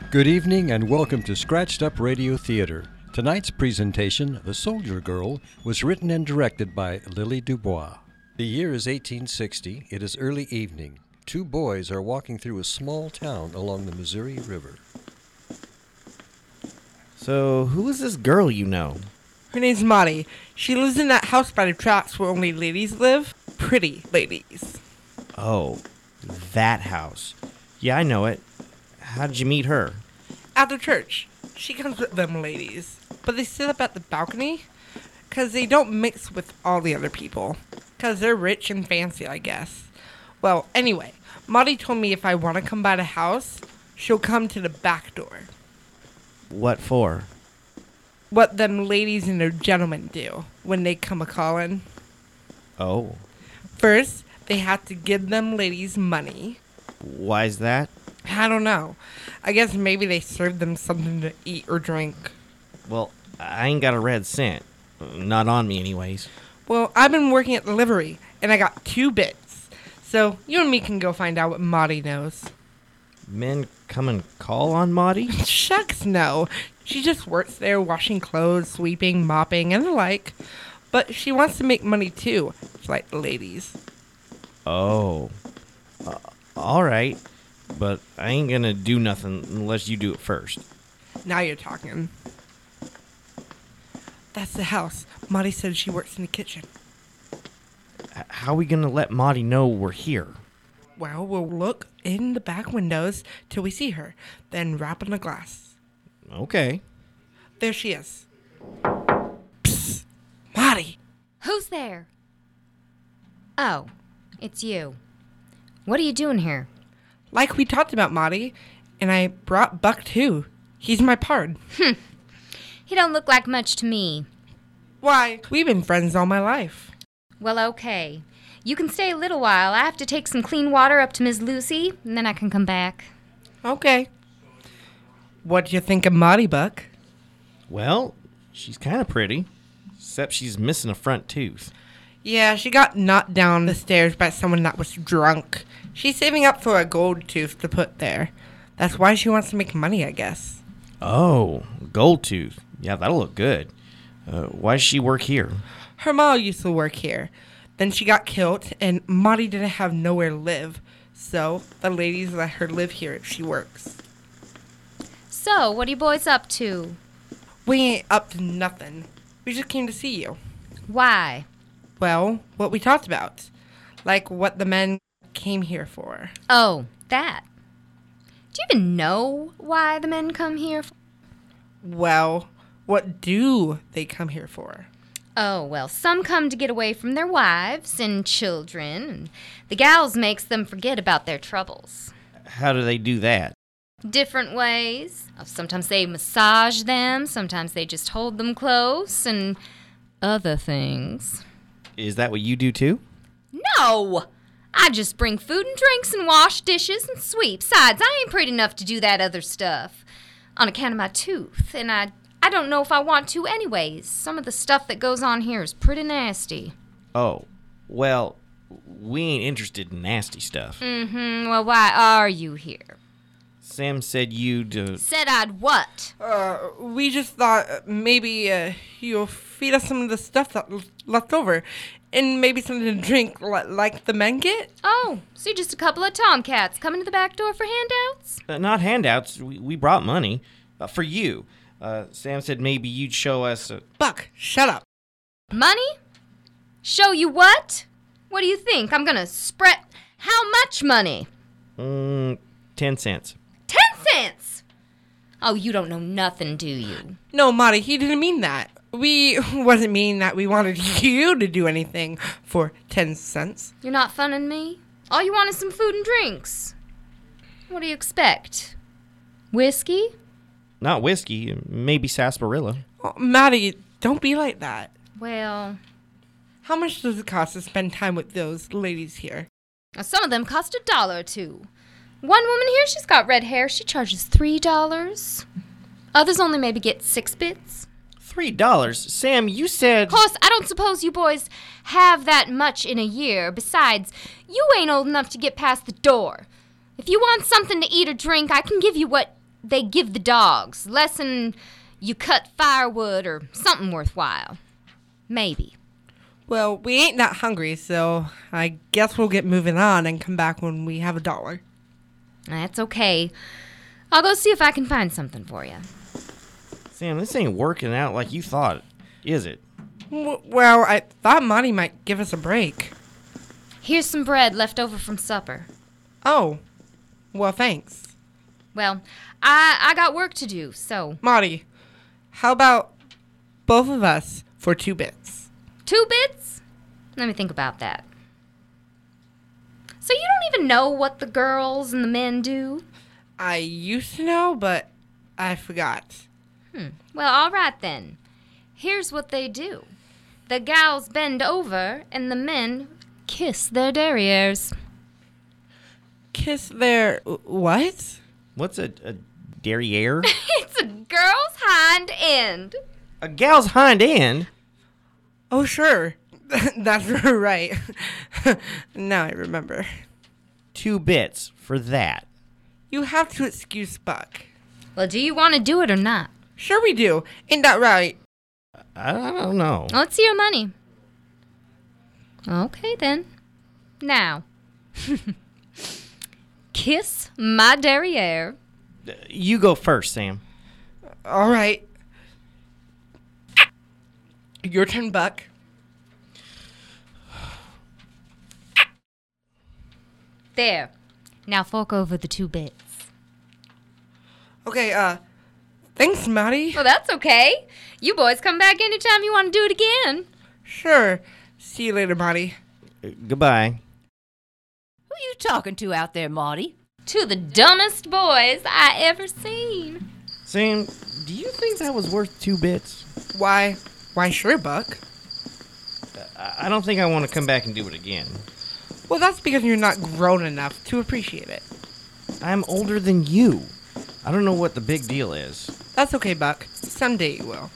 Good evening and welcome to Scratched Up Radio Theater. Tonight's presentation, The Soldier Girl, was written and directed by Lily Dubois. The year is 1860. It is early evening. Two boys are walking through a small town along the Missouri River. So, who is this girl you know? Her name's Maudie. She lives in that house by the tracks where only ladies live. Pretty ladies. Oh, that house. Yeah, I know it. How did you meet her? At the church. She comes with them ladies. But they sit up at the balcony because they don't mix with all the other people. Because they're rich and fancy, I guess. Well, anyway, Maudie told me if I want to come by the house, she'll come to the back door. What for? What them ladies and their gentlemen do when they come a-callin'. Oh, First, they have to give them ladies money. why's that? I don't know. I guess maybe they serve them something to eat or drink. Well, I ain't got a red cent. Not on me anyways. Well, I've been working at the livery, and I got 2 bits. So you and me can go find out what Maudie knows. Men come and call on Maudie? Shucks, no. She just works there washing clothes, sweeping, mopping, and the like. But she wants to make money too, just like the ladies. Oh. Alright. But I ain't gonna do nothing unless you do it first. Now you're talking. That's the house. Maudie said she works in the kitchen. How we gonna let Maudie know we're here? Well, we'll look in the back windows till we see her, then rap in the glass. Okay. There she is. Psst! Maudie! Who's there? Oh, it's you. What are you doing here? Like we talked about, Maudie, and I brought Buck too. He's my pard. He don't look like much to me. Why? We've been friends all my life. Well, okay. You can stay a little while. I have to take some clean water up to Miss Lucy, and then I can come back. Okay. What do you think of Maudie, Buck? Well, she's kind of pretty. Except she's missing a front tooth. Yeah, she got knocked down the stairs by someone that was drunk. She's saving up for a gold tooth to put there. That's why she wants to make money, I guess. Oh, gold tooth. Yeah, that'll look good. Why does she work here? Her ma used to work here. Then she got killed, and Maudie didn't have nowhere to live. So the ladies let her live here if she works. So, what are you boys up to? We ain't up to nothing. We just came to see you. Why? Well, what we talked about. Like what the men came here for. Oh, that. Do you even know why the men come here? Well, what do they come here for? Oh, well, some come to get away from their wives and children, and the gals makes them forget about their troubles. How do they do that? Different ways. Sometimes they massage them, sometimes they just hold them close, and other things. Is that what you do too? No! I just bring food and drinks and wash dishes and sweep. Besides, I ain't pretty enough to do that other stuff. On account of my tooth, and I don't know if I want to anyways. Some of the stuff that goes on here is pretty nasty. Oh, well, we ain't interested in nasty stuff. Well, why are you here? Sam said you'd... Said I'd what? We just thought maybe you'll feed us some of the stuff that left over. And maybe something to drink like the men get? Oh, so you're just a couple of tomcats coming to the back door for handouts? not handouts. We brought money. For you. Sam said maybe you'd show us... Buck, shut up. Money? Show you what? What do you think? I'm gonna spread... How much money? 10 cents. 10 cents! Oh, you don't know nothing, do you? No, Maudie, he didn't mean that. We wasn't meaning that we wanted you to do anything for 10 cents. You're not funning me? All you want is some food and drinks. What do you expect? Whiskey? Not whiskey. Maybe sarsaparilla. Oh, Maudie, don't be like that. Well, How much does it cost to spend time with those ladies here? some of them cost $1 or $2. One woman here, she's got red hair. She charges $3. Others only maybe get 6 bits. $3? Sam, you said... Of course, I don't suppose you boys have that much in a year. Besides, you ain't old enough to get past the door. If you want something to eat or drink, I can give you what they give the dogs. Lessen you cut firewood or something worthwhile. Maybe. Well, we ain't that hungry, so I guess we'll get moving on and come back when we have $1. That's okay. I'll go see if I can find something for you. Sam, this ain't working out like you thought, is it? Well, I thought Monty might give us a break. Here's some bread left over from supper. Oh, well, thanks. Well, I got work to do, so... Monty, how about both of us for 2 bits? 2 bits? Let me think about that. So you don't even know what the girls and the men do? I used to know, but I forgot. Well, all right then. Here's what they do. The gals bend over, and the men kiss their derrieres. Kiss their... what? What's a derriere? It's a girl's hind end. A gal's hind end? Oh, sure. That's right. Now I remember. 2 bits for that. You have to excuse Buck. Well, do you want to do it or not? Sure we do. Ain't that right? I don't know. Let's see your money. Okay, then. Now, kiss my derriere. You go first, Sam. All right. Your turn, Buck. There. Now fork over the 2 bits. Okay, thanks, Maddie. Well, that's okay. You boys come back anytime you want to do it again. Sure. See you later, Maddie. Goodbye. Who you talking to out there, Marty? To the dumbest boys I ever seen. Sam, do you think that was worth 2 bits? Why, sure, Buck. I don't think I want to come back and do it again. Well, that's because you're not grown enough to appreciate it. I'm older than you. I don't know what the big deal is. That's okay, Buck. Someday you will.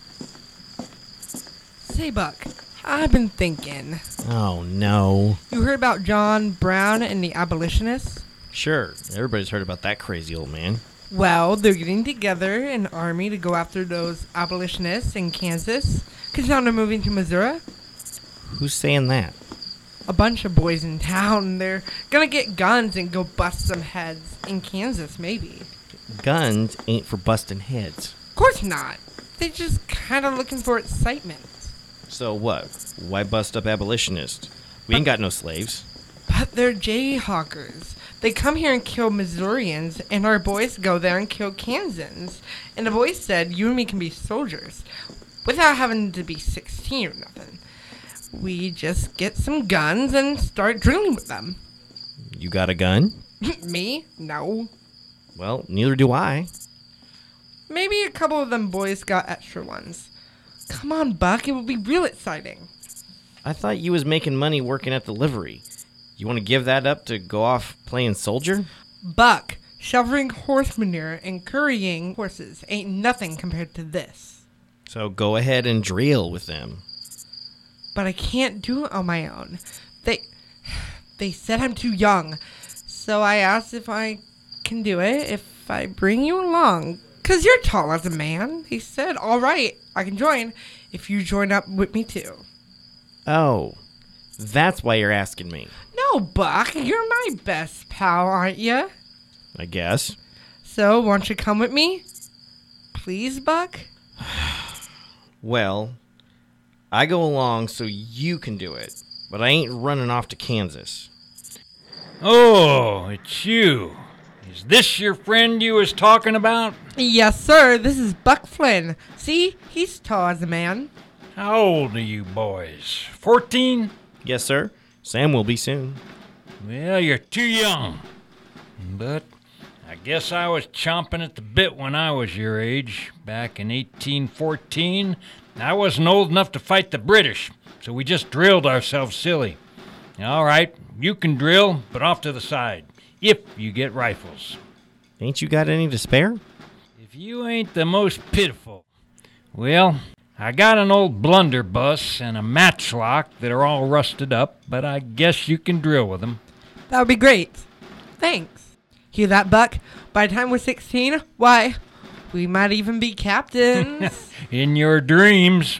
Say, Buck, I've been thinking. Oh, no. You heard about John Brown and the abolitionists? Sure, everybody's heard about that crazy old man. Well, they're getting together an army to go after those abolitionists in Kansas, because now they're moving to Missouri. Who's saying that? A bunch of boys in town. They're gonna get guns and go bust some heads in Kansas, maybe. Guns ain't for busting heads. Of course not. They're just kind of looking for excitement. So what? Why bust up abolitionists? We ain't got no slaves. But they're jayhawkers. They come here and kill Missourians, and our boys go there and kill Kansans. And the boys said, you and me can be soldiers, without having to be 16 or nothing. We just get some guns and start drilling with them. You got a gun? Me? No. Well, neither do I. Maybe a couple of them boys got extra ones. Come on, Buck, it will be real exciting. I thought you was making money working at the livery. You want to give that up to go off playing soldier? Buck, shoveling horse manure and currying horses ain't nothing compared to this. So go ahead and drill with them. But I can't do it on my own. They said I'm too young. So I asked if I can do it if I bring you along. 'Cause you're tall as a man. He said, all right, I can join if you join up with me too. Oh, that's why you're asking me. No, Buck, you're my best pal, aren't you? I guess. So, won't you come with me? Please, Buck? Well, I go along so you can do it, but I ain't running off to Kansas. Oh, it's you. Is this your friend you was talking about? Yes, sir. This is Buck Flynn. See? He's tall as a man. How old are you boys? 14? Yes, sir. Sam will be soon. Well, you're too young. But I guess I was chomping at the bit when I was your age. Back in 1814, I wasn't old enough to fight the British, so we just drilled ourselves silly. All right, you can drill, but off to the side, if you get rifles. Ain't you got any to spare? If you ain't the most pitiful. Well, I got an old blunderbuss and a matchlock that are all rusted up, but I guess you can drill with them. That would be great. Thanks. Hear that, Buck? By the time we're 16, why, we might even be captains. In your dreams.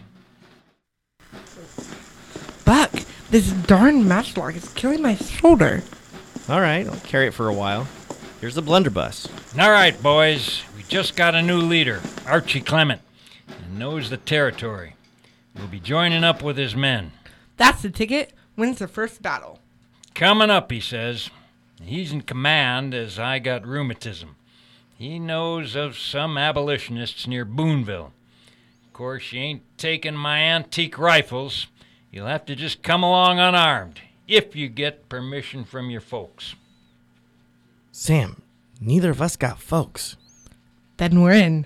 Buck, this darn matchlock is killing my shoulder. All right, I'll carry it for a while. Here's the blunderbuss. All right, boys. We just got a new leader, Archie Clement, and knows the territory. We'll be joining up with his men. That's the ticket. Wins the first battle. Coming up, he says. He's in command as I got rheumatism. He knows of some abolitionists near Boonville. Of course, you ain't taking my antique rifles. You'll have to just come along unarmed, if you get permission from your folks. Sam, neither of us got folks. Then we're in.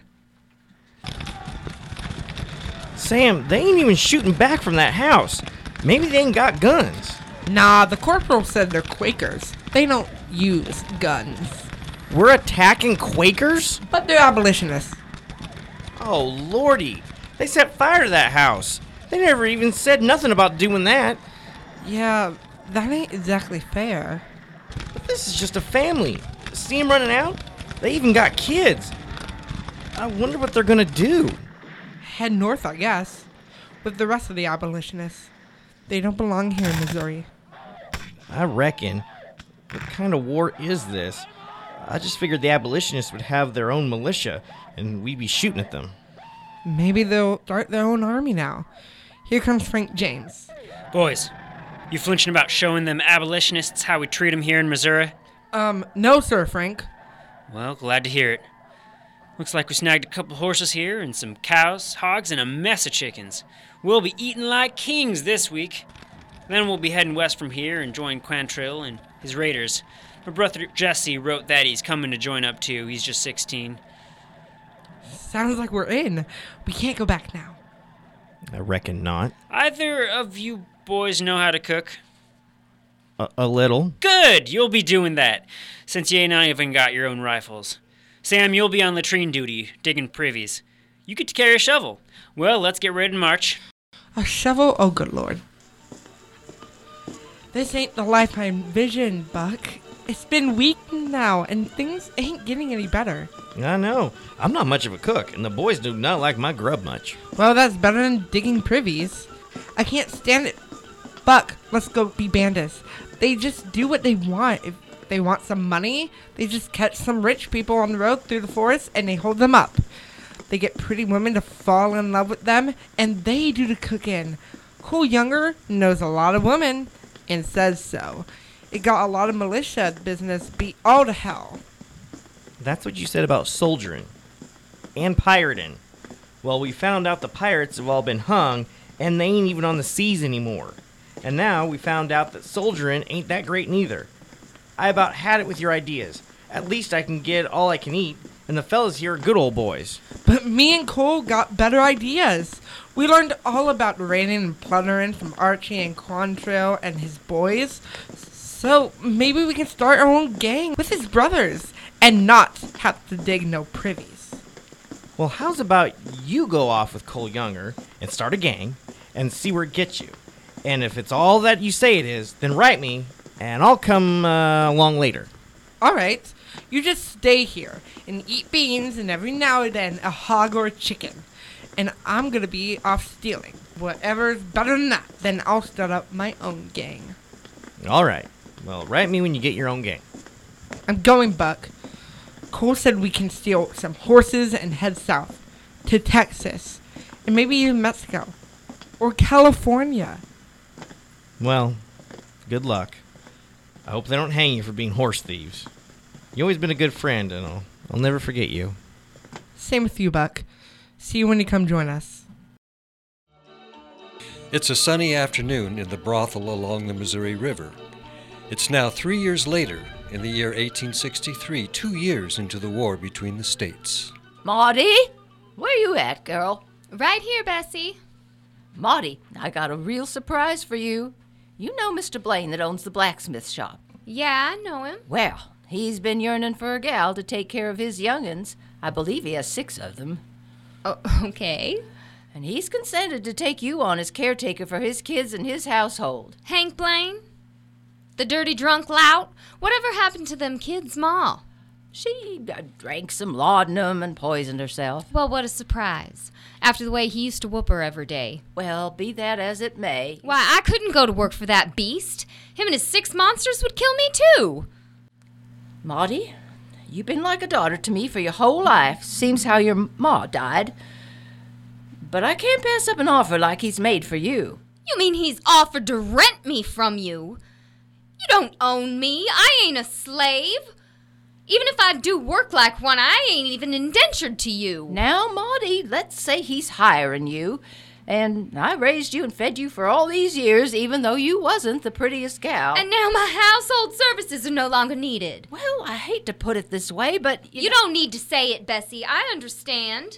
Sam, they ain't even shooting back from that house. Maybe they ain't got guns. Nah, the corporal said they're Quakers. They don't use guns. We're attacking Quakers? But they're abolitionists. Oh, lordy. They set fire to that house. They never even said nothing about doing that. Yeah, that ain't exactly fair. But this is just a family. See them running out? They even got kids. I wonder what they're gonna do. Head north, I guess, with the rest of the abolitionists. They don't belong here in Missouri. I reckon. What kind of war is this? I just figured the abolitionists would have their own militia, and we'd be shooting at them. Maybe they'll start their own army now. Here comes Frank James. Boys, you flinching about showing them abolitionists how we treat them here in Missouri? No, sir, Frank. Well, glad to hear it. Looks like we snagged a couple horses here and some cows, hogs, and a mess of chickens. We'll be eating like kings this week. Then we'll be heading west from here and join Quantrill and his raiders. My brother Jesse wrote that he's coming to join up too. He's just 16. Sounds like we're in. We can't go back now. I reckon not. Either of you boys know how to cook? A little. Good! You'll be doing that, since you ain't even got your own rifles. Sam, you'll be on latrine duty, digging privies. You get to carry a shovel. Well, let's get ready to march. A shovel? Oh, good lord. This ain't the life I envisioned, Buck. It's been weeks now, and things ain't getting any better. I know. I'm not much of a cook, and the boys do not like my grub much. Well, that's better than digging privies. I can't stand it. Buck, let's go be bandits. They just do what they want. If they want some money, they just catch some rich people on the road through the forest, and they hold them up. They get pretty women to fall in love with them, and they do the cooking. Cole Younger knows a lot of women, and says so. It got a lot of militia business beat all to hell. That's what you said about soldiering. And pirating. Well, we found out the pirates have all been hung, and they ain't even on the seas anymore. And now we found out that soldiering ain't that great neither. I about had it with your ideas. At least I can get all I can eat, and the fellas here are good old boys. But me and Cole got better ideas. We learned all about raiding and plundering from Archie and Quantrill and his boys. So maybe we can start our own gang with his brothers and not have to dig no privies. Well, how's about you go off with Cole Younger and start a gang and see where it gets you? And if it's all that you say it is, then write me, and I'll come along later. All right, you just stay here and eat beans and every now and then a hog or a chicken. And I'm going to be off stealing. Whatever's better than that, then I'll start up my own gang. All right. Well, write me when you get your own gang. I'm going, Buck. Cole said we can steal some horses and head south to Texas and maybe even Mexico or California. Well, good luck. I hope they don't hang you for being horse thieves. You've always been a good friend, and I'll never forget you. Same with you, Buck. See you when you come join us. It's a sunny afternoon in the brothel along the Missouri River. It's now 3 years later, in the year 1863, 2 years into the war between the states. Maudie? Where you at, girl? Right here, Bessie. Maudie, I got a real surprise for you. You know Mr. Blaine that owns the blacksmith shop. Yeah, I know him. Well, he's been yearning for a gal to take care of his young'uns. I believe he has 6 of them. Oh, okay. And he's consented to take you on as caretaker for his kids and his household. Hank Blaine? The dirty drunk lout? Whatever happened to them kids, Ma? She drank some laudanum and poisoned herself. Well, what a surprise. After the way he used to whoop her every day. Well, be that as it may. Why, I couldn't go to work for that beast. Him and his 6 monsters would kill me, too. Maudie, you've been like a daughter to me for your whole life. Seems how your ma died. But I can't pass up an offer like he's made for you. You mean he's offered to rent me from you? You don't own me. I ain't a slave. Even if I do work like one, I ain't even indentured to you. Now, Maudie, let's say he's hiring you. And I raised you and fed you for all these years, even though you wasn't the prettiest gal. And now my household services are no longer needed. Well, I hate to put it this way, but... You don't need to say it, Bessie. I understand.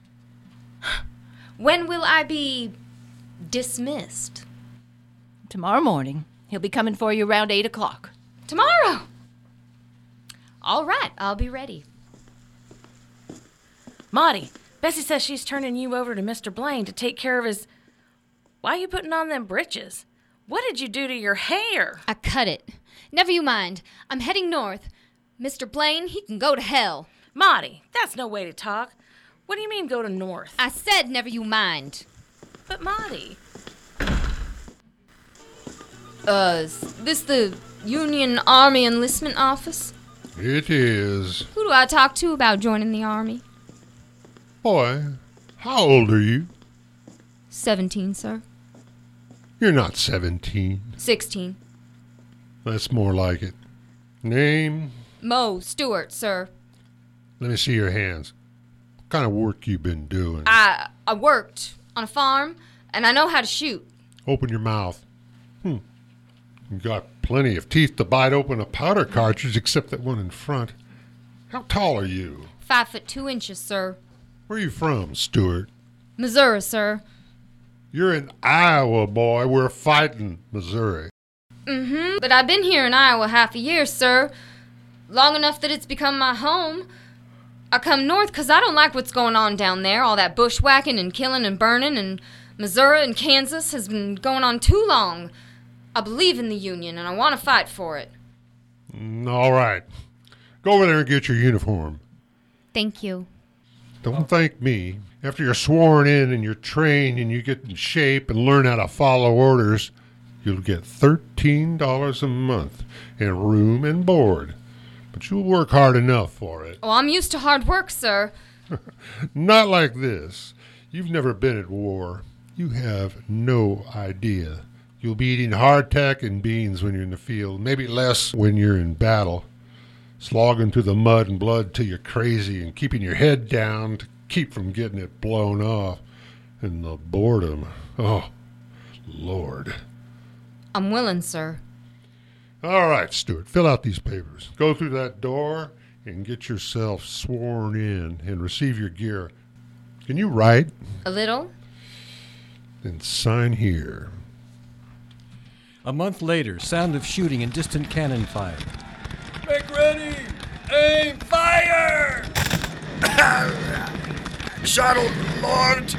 When will I be dismissed? Tomorrow morning. He'll be coming for you around 8 o'clock. Tomorrow. All right, I'll be ready. Maudie, Bessie says she's turning you over to Mr. Blaine to take care of his... Why are you putting on them britches? What did you do to your hair? I cut it. Never you mind. I'm heading north. Mr. Blaine, he can go to hell. Maudie, that's no way to talk. What do you mean go to north? I said never you mind. But Maudie... Is this the Union Army Enlistment Office? It is. Who do I talk to about joining the Army? Boy, how old are you? 17, sir. You're not 17. 16. That's more like it. Name? Mo Stewart, sir. Let me see your hands. What kind of work you been doing? I worked on a farm, and I know how to shoot. Open your mouth. You got plenty of teeth to bite open a powder cartridge, except that one in front. How tall are you? 5 foot 2 inches, sir. Where are you from, Stuart? Missouri, sir. You're in Iowa, boy. We're fighting Missouri. But I've been here in Iowa half a year, sir. Long enough that it's become my home. I come north 'cause I don't like what's going on down there. All that bushwhacking and killing and burning, and Missouri and Kansas has been going on too long. I believe in the Union, and I want to fight for it. All right. Go over there and get your uniform. Thank you. Don't thank me. After you're sworn in and you're trained and you get in shape and learn how to follow orders, you'll get $13 a month and room and board. But you'll work hard enough for it. Oh, I'm used to hard work, sir. Not like this. You've never been at war. You have no idea. You'll be eating hardtack and beans when you're in the field, maybe less when you're in battle. Slogging through the mud and blood till you're crazy and keeping your head down to keep from getting it blown off. And the boredom. Oh, Lord. I'm willing, sir. All right, Stuart, fill out these papers. Go through that door and get yourself sworn in and receive your gear. Can you write? A little? Then sign here. A month later, sound of shooting and distant cannon fire. Make ready! Aim! Fire! Shuttle, Lord!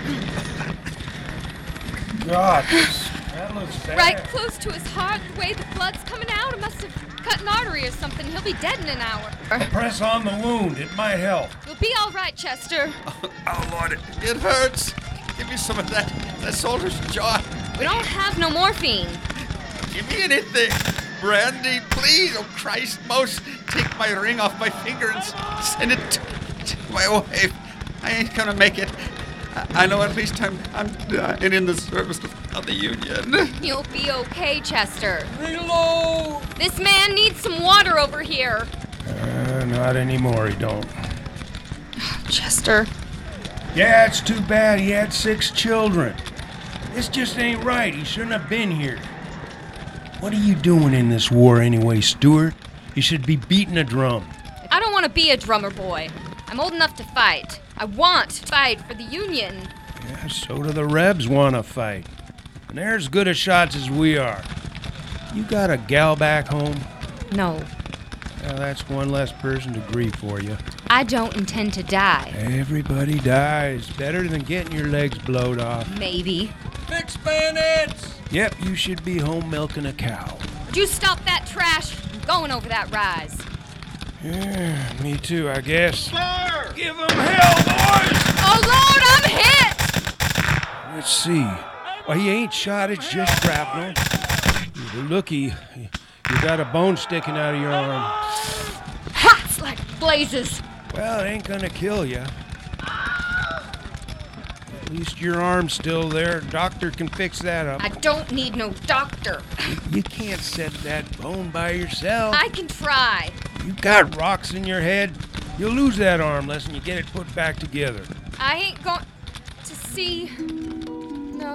God, that looks bad. Right close to his heart, the way the blood's coming out. It must have cut an artery or something. He'll be dead in an hour. Press on the wound. It might help. You'll be all right, Chester. Oh, Lord, it hurts. Give me some of that soldier's jaw. We don't have no morphine. Give me anything. Brandy, please. Oh, Christ, most. Take my ring off my finger and send it to my wife. I ain't gonna make it. I know at least I'm dying in the service of the Union. You'll be okay, Chester. Reload! This man needs some water over here. Not anymore, he don't. Chester. Yeah, it's too bad he had 6 children. This just ain't right. He shouldn't have been here. What are you doing in this war anyway, Stuart? You should be beating a drum. I don't want to be a drummer boy. I'm old enough to fight. I want to fight for the Union. Yeah, so do the Rebs want to fight. And they're as good a shots as we are. You got a gal back home? No, Well, that's one less person to grieve for you. I don't intend to die. Everybody dies. Better than getting your legs blowed off. Maybe. Fix bayonets! Yep, you should be home milking a cow. Would you stop that trash? I'm going over that rise. Yeah, me too, I guess. Fire! Give them hell, boys! Oh, Lord, I'm hit! Let's see. Well, he ain't shot, it's just shrapnel. Look, you got a bone sticking out of your arm. Hot's like blazes. Well, it ain't gonna kill you. At least your arm's still there. Doctor can fix that up. I don't need no doctor. You can't set that bone by yourself. I can try. You got rocks in your head. You'll lose that arm unless you get it put back together. I ain't going to see. No.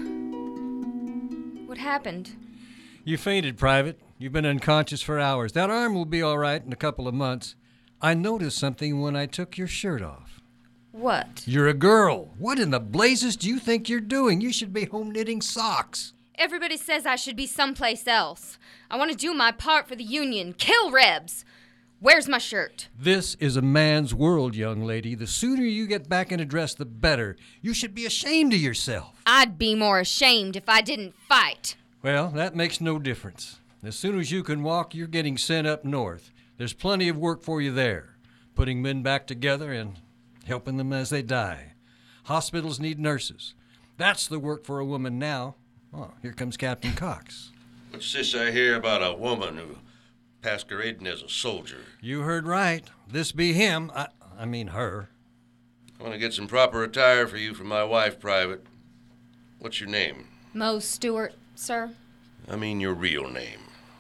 What happened? You fainted, Private. You've been unconscious for hours. That arm will be all right in a couple of months. I noticed something when I took your shirt off. What? You're a girl. What in the blazes do you think you're doing? You should be home knitting socks. Everybody says I should be someplace else. I want to do my part for the Union. Kill Rebs. Where's my shirt? This is a man's world, young lady. The sooner you get back in a dress, the better. You should be ashamed of yourself. I'd be more ashamed if I didn't fight. Well, that makes no difference. As soon as you can walk, you're getting sent up north. There's plenty of work for you there. Putting men back together and helping them as they die. Hospitals need nurses. That's the work for a woman now. Oh, here comes Captain Cox. What's this I hear about a woman who masquerading as a soldier? You heard right. This be him. I mean her. I want to get some proper attire for you from my wife, Private. What's your name? Mose Stewart, sir. I mean your real name.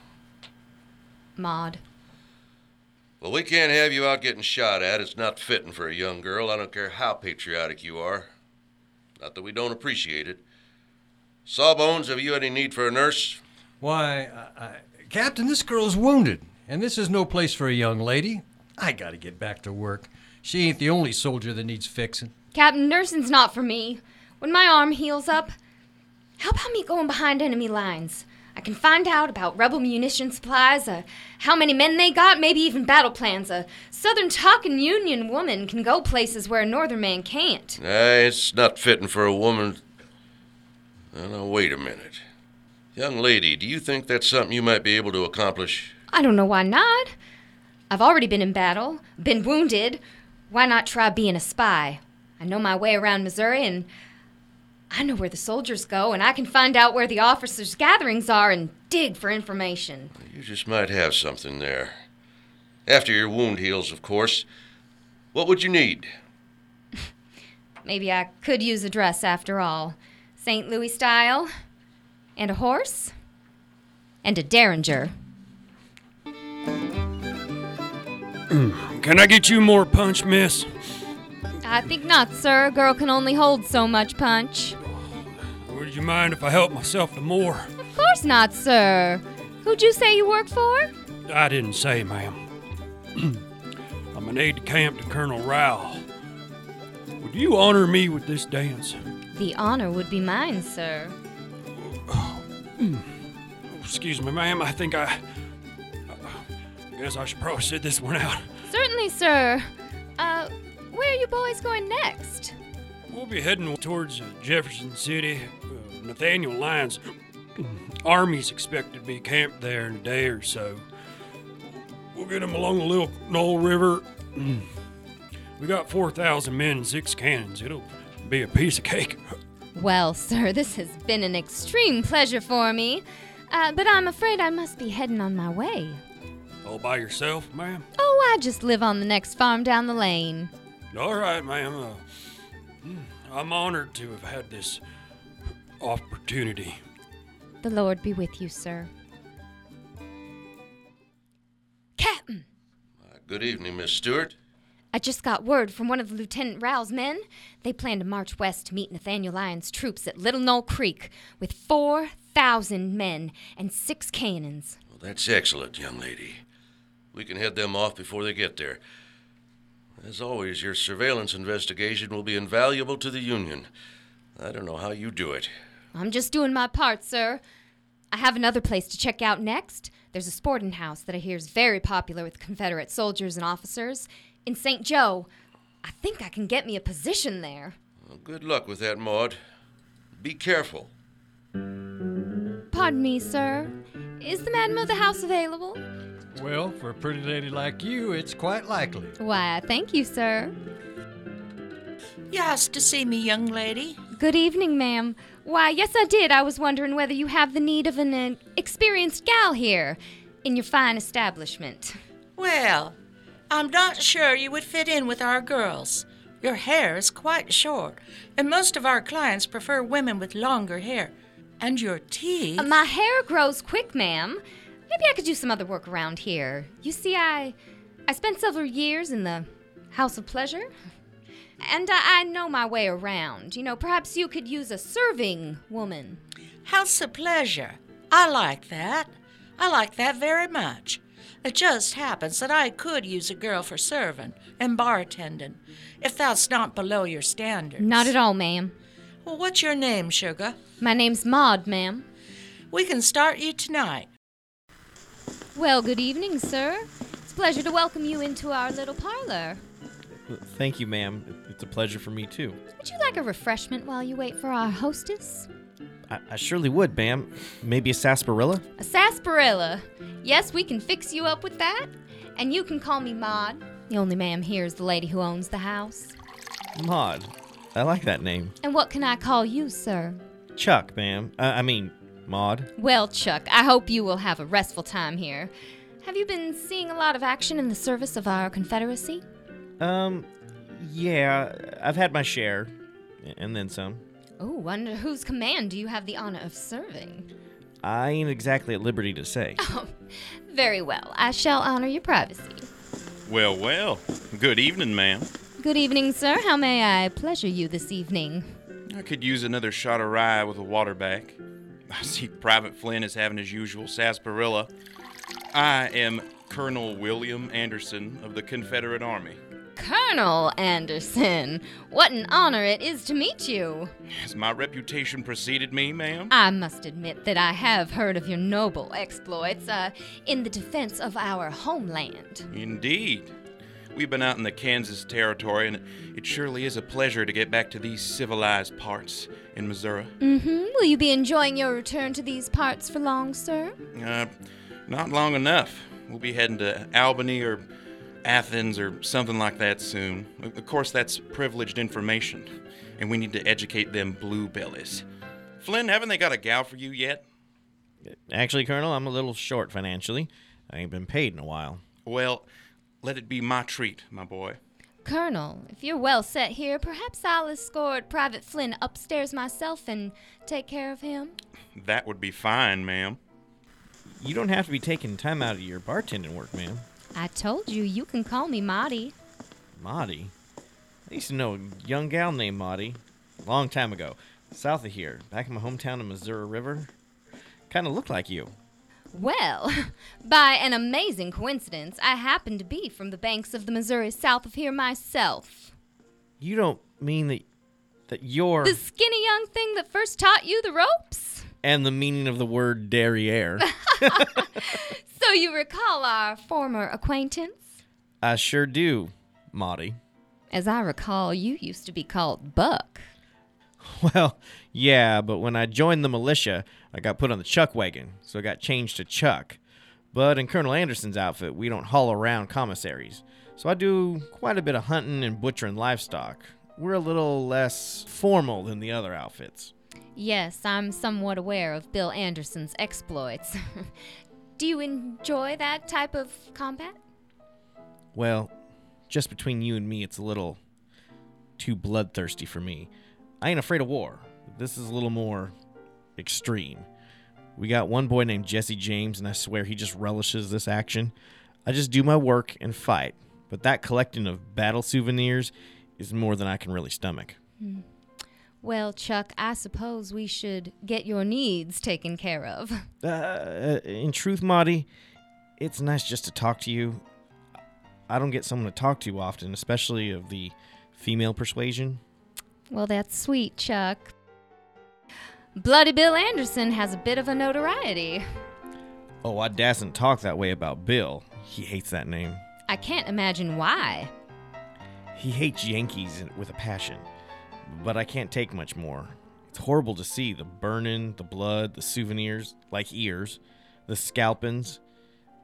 Maud. Well, we can't have you out getting shot at. It's not fitting for a young girl. I don't care how patriotic you are. Not that we don't appreciate it. Sawbones, have you any need for a nurse? Why, Captain, this girl's wounded, and this is no place for a young lady. I gotta get back to work. She ain't the only soldier that needs fixing. Captain, nursing's not for me. When my arm heals up, how about me going behind enemy lines? I can find out about rebel munition supplies, how many men they got, maybe even battle plans. A southern talking Union woman can go places where a northern man can't. It's not fitting for a woman. Now, wait a minute. Young lady, do you think that's something you might be able to accomplish? I don't know why not. I've already been in battle, been wounded. Why not try being a spy? I know my way around Missouri, and I know where the soldiers go, and I can find out where the officers' gatherings are and dig for information. You just might have something there. After your wound heals, of course. What would you need? Maybe I could use a dress after all. St. Louis style. And a horse. And a derringer. Can I get you more punch, miss? I think not, sir. A girl can only hold so much punch. Would you mind if I help myself to more? Of course not, sir. Who'd you say you work for? I didn't say, ma'am. I'm an aide-de-camp to Colonel Rowell. Would you honor me with this dance? The honor would be mine, sir. Excuse me, ma'am. I think I guess I should probably sit this one out. Certainly, sir. Where are you boys going next? We'll be heading towards Jefferson City. Nathaniel Lyons' army's expected to be camped there in a day or so. We'll get them along the Little Knoll River. We got 4,000 men and 6 cannons. It'll be a piece of cake. Well, sir, this has been an extreme pleasure for me. But I'm afraid I must be heading on my way. All by yourself, ma'am? Oh, I just live on the next farm down the lane. All right, ma'am. I'm honored to have had this opportunity. The Lord be with you, sir. Captain! Good evening, Miss Stewart. I just got word from one of Lieutenant Rowell's men. They plan to march west to meet Nathaniel Lyons' troops at Little Knoll Creek with 4,000 men and 6 cannons. Well, that's excellent, young lady. We can head them off before they get there. As always, your surveillance investigation will be invaluable to the Union. I don't know how you do it. I'm just doing my part, sir. I have another place to check out next. There's a sporting house that I hear is very popular with Confederate soldiers and officers. In St. Joe. I think I can get me a position there. Well, good luck with that, Maud. Be careful. Pardon me, sir. Is the madam of the house available? Well, for a pretty lady like you, it's quite likely. Why, thank you, sir. You asked to see me, young lady? Good evening, ma'am. Why, yes, I did. I was wondering whether you have the need of an experienced gal here in your fine establishment. Well, I'm not sure you would fit in with our girls. Your hair is quite short, and most of our clients prefer women with longer hair. And your teeth... My hair grows quick, ma'am. Maybe I could do some other work around here. You see, I spent several years in the House of Pleasure, and I know my way around. You know, perhaps you could use a serving woman. House of Pleasure. I like that. I like that very much. It just happens that I could use a girl for serving and bartending, if that's not below your standards. Not at all, ma'am. Well, what's your name, sugar? My name's Maud, ma'am. We can start you tonight. Well, good evening, sir. It's a pleasure to welcome you into our little parlor. Thank you, ma'am. It's a pleasure for me, too. Would you like a refreshment while you wait for our hostess? I surely would, ma'am. Maybe a sarsaparilla? A sarsaparilla. Yes, we can fix you up with that. And you can call me Maud. The only ma'am here is the lady who owns the house. Maud. I like that name. And what can I call you, sir? Chuck, ma'am. I mean, Maud. Well, Chuck, I hope you will have a restful time here. Have you been seeing a lot of action in the service of our Confederacy? Yeah, I've had my share. And then some. Oh, under whose command do you have the honor of serving? I ain't exactly at liberty to say. Oh, very well. I shall honor your privacy. Well, well. Good evening, ma'am. Good evening, sir. How may I pleasure you this evening? I could use another shot of rye with a water back. I see Private Flynn is having his usual sarsaparilla. I am Colonel William Anderson of the Confederate Army. Colonel Anderson, what an honor it is to meet you. Has my reputation preceded me, ma'am? I must admit that I have heard of your noble exploits in the defense of our homeland. Indeed. We've been out in the Kansas Territory, and it surely is a pleasure to get back to these civilized parts in Missouri. Will you be enjoying your return to these parts for long, sir? Not long enough. We'll be heading to Albany or Athens or something like that soon. Of course, that's privileged information, and we need to educate them bluebellies. Flynn, haven't they got a gal for you yet? Actually, Colonel, I'm a little short financially. I ain't been paid in a while. Well, let it be my treat, my boy. Colonel, if you're well set here, perhaps I'll escort Private Flynn upstairs myself and take care of him. That would be fine, ma'am. You don't have to be taking time out of your bartending work, ma'am. I told you, you can call me Maudie. Maudie? I used to know a young gal named Maudie. Long time ago. South of here. Back in my hometown in Missouri River. Kind of looked like you. Well, by an amazing coincidence, I happen to be from the banks of the Missouri south of here myself. You don't mean that you're... The skinny young thing that first taught you the ropes? And the meaning of the word derriere. So you recall our former acquaintance? I sure do, Maudie. As I recall, you used to be called Buck. Well, yeah, but when I joined the militia, I got put on the Chuck wagon, so I got changed to Chuck. But in Colonel Anderson's outfit, we don't haul around commissaries, so I do quite a bit of hunting and butchering livestock. We're a little less formal than the other outfits. Yes, I'm somewhat aware of Bill Anderson's exploits. Do you enjoy that type of combat? Well, just between you and me, it's a little too bloodthirsty for me. I ain't afraid of war. This is a little more extreme. We got one boy named Jesse James, and I swear he just relishes this action. I just do my work and fight, but that collecting of battle souvenirs is more than I can really stomach. Well, Chuck, I suppose we should get your needs taken care of. In truth, Maudie, it's nice just to talk to you. I don't get someone to talk to often, especially of the female persuasion. Well, that's sweet, Chuck. Bloody Bill Anderson has a bit of a notoriety. Oh, I dasn't talk that way about Bill. He hates that name. I can't imagine why. He hates Yankees with a passion, but I can't take much more. It's horrible to see the burning, the blood, the souvenirs, like ears, the scalpings.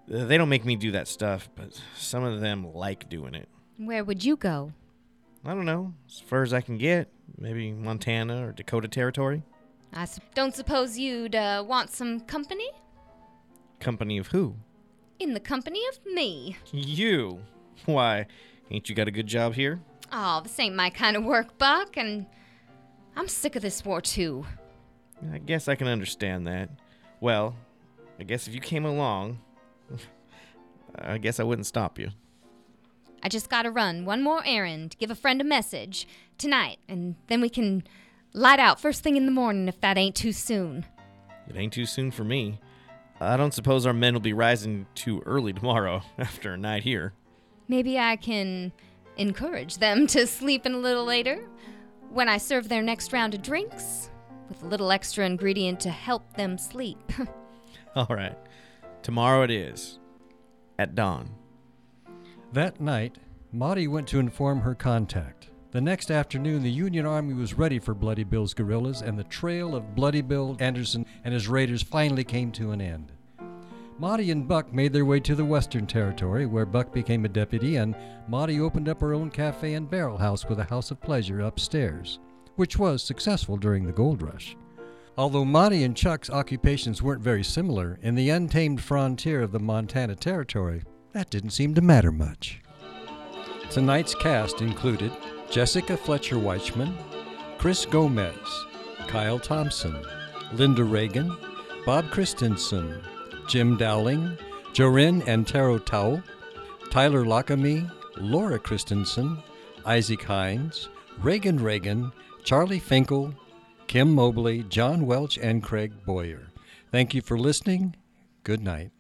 They don't make me do that stuff, but some of them like doing it. Where would you go? I don't know. As far as I can get. Maybe Montana or Dakota Territory. Don't suppose you'd want some company? Company of who? In the company of me. You? Why, ain't you got a good job here? Oh, this ain't my kind of work, Buck, and I'm sick of this war, too. I guess I can understand that. Well, I guess if you came along, I guess I wouldn't stop you. I just gotta run one more errand, give a friend a message tonight, and then we can light out first thing in the morning if that ain't too soon. It ain't too soon for me. I don't suppose our men will be rising too early tomorrow after a night here. Maybe I can encourage them to sleep in a little later when I serve their next round of drinks with a little extra ingredient to help them sleep. All right. Tomorrow it is. At dawn. That night, Maudie went to inform her contact. The next afternoon, the Union Army was ready for Bloody Bill's guerrillas, and the trail of Bloody Bill Anderson and his raiders finally came to an end. Maudie and Buck made their way to the Western Territory, where Buck became a deputy, and Maudie opened up her own cafe and barrel house with a house of pleasure upstairs, which was successful during the gold rush. Although Maudie and Chuck's occupations weren't very similar, in the untamed frontier of the Montana Territory, that didn't seem to matter much. Tonight's cast included Jessica Fletcher Weichman, Chris Gomez, Kyle Thompson, Linda Reagan, Bob Christensen, Jim Dowling, Jorin Antero Towle, Tyler Lockamy, Laura Christensen, Isaac Hines, Reagan, Charlie Finkel, Kim Mobley, John Welch, and Craig Boyer. Thank you for listening. Good night.